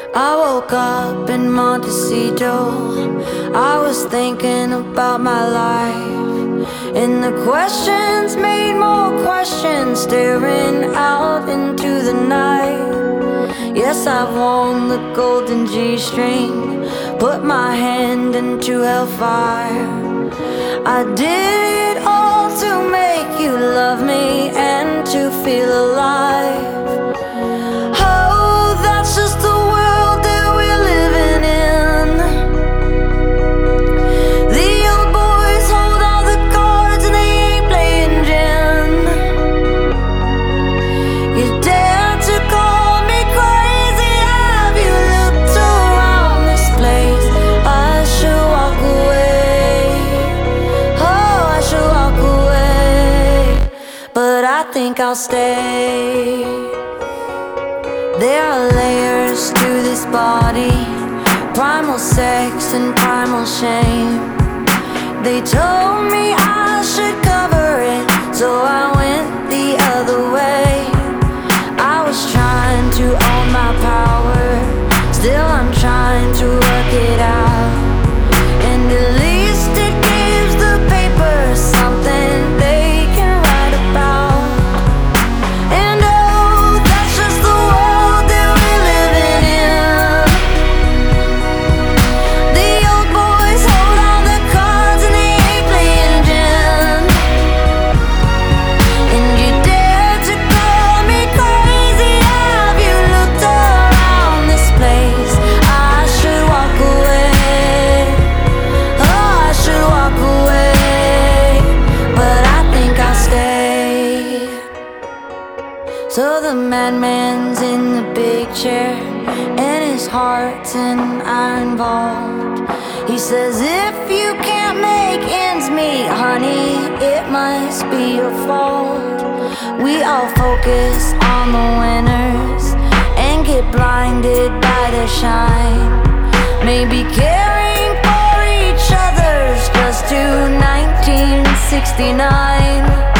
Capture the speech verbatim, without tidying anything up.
I woke up in Montecito. I was thinking about my life, and the questions made more questions, staring out into the night. Yes, I've worn the golden G-string, put my hand into hellfire. I did it all to make you love me and to feel alive. I think I'll stay. There are layers to this body, primal sex and primal shame. They told me I should cover it, so I went the other way. I was trying to own my power, still I'm trying to work it out. And at least it gives the paper something they can write about. So the madman's in the big chair, and his heart's an iron vault. He says, if you can't make ends meet, honey, it must be your fault. We all focus on the winners and get blinded by their shine. Maybe caring for each other's just to nineteen sixty-nine.